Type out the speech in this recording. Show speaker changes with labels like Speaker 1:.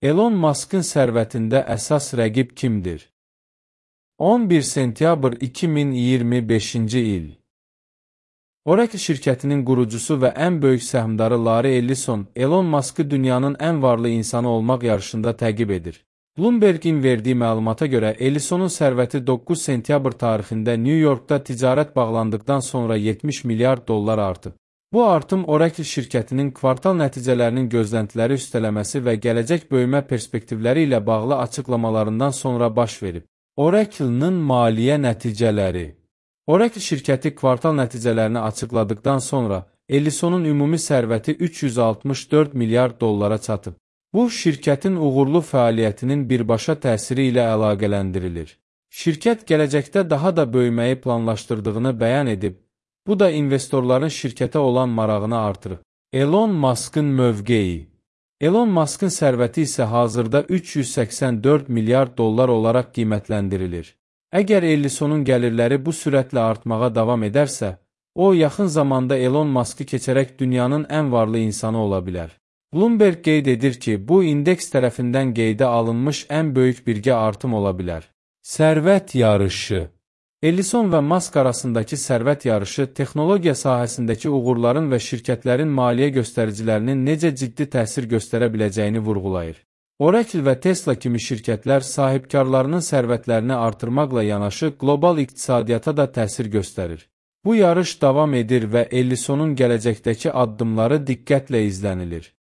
Speaker 1: Elon Musk'ın sərvətində əsas rəqib kimdir? 11 sentyabr 2025-ci il. Oracle şirkətinin qurucusu və ən böyük səhmdarı Larry Ellison, Elon Musk'ı dünyanın ən varlı insanı olmaq yarışında təqib edir. Bloomberg'in verdiyi məlumata görə, Ellisonun sərvəti 9 sentyabr tarixində New Yorkda ticarət bağlandıqdan sonra 70 milyard dollar artıb. Bu artım Oracle şirkətinin kvartal nəticələrinin gözləntiləri üstələməsi və gələcək böyümə perspektivləri ilə bağlı açıqlamalarından sonra baş verib. Oracle-nın maliyyə nəticələri. Oracle şirkəti kvartal nəticələrini açıqladıqdan sonra Ellisonun ümumi sərvəti 364 milyard dollara çatıb. Bu, şirkətin uğurlu fəaliyyətinin birbaşa təsiri ilə əlaqələndirilir. Şirkət gələcəkdə daha da böyüməyi planlaşdırdığını bəyan edib. Bu da investorların şirkətə olan marağını artırır. Elon Musk'ın mövqeyi. Elon Musk'ın sərvəti isə hazırda 384 milyard dollar olaraq qiymətləndirilir. Əgər Ellisonun gəlirləri bu sürətlə artmağa davam edərsə, o yaxın zamanda Elon Musk'ı keçərək dünyanın ən varlı insanı ola bilər. Bloomberg qeyd edir ki, bu indeks tərəfindən qeydə alınmış ən böyük birgə artım ola bilər. Sərvət yarışı. Ellison və Musk arasındakı sərvət yarışı texnologiya sahəsindəki uğurların və şirkətlərin maliyyə göstəricilərinin necə ciddi təsir göstərə biləcəyini vurğulayır. Oracle və Tesla kimi şirkətlər sahibkarlarının sərvətlərini artırmaqla yanaşı qlobal iqtisadiyyata da təsir göstərir. Bu yarış davam edir və Ellisonun gələcəkdəki addımları diqqətlə izlənilir.